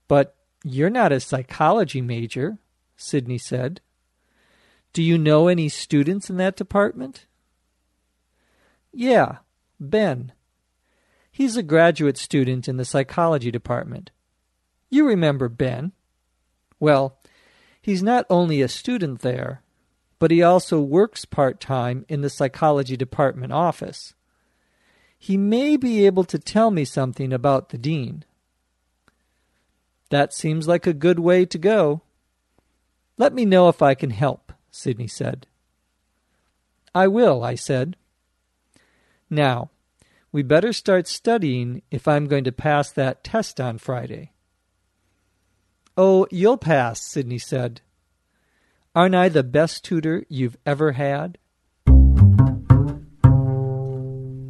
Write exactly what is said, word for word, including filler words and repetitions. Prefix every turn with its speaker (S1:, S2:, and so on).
S1: But you're not a psychology major, Sydney said. Do you know any students in that department? Yeah, Ben. He's a graduate student in the psychology department. You remember Ben. Well, he's not only a student there, but he also works part-time in the psychology department office. He may be able to tell me something about the dean. That seems like a good way to go. Let me know if I can help, Sydney said. I will, I said. Now, we better start studying if I'm going to pass that test on Friday. Oh, you'll pass, Sydney said. Aren't I the best tutor you've ever had?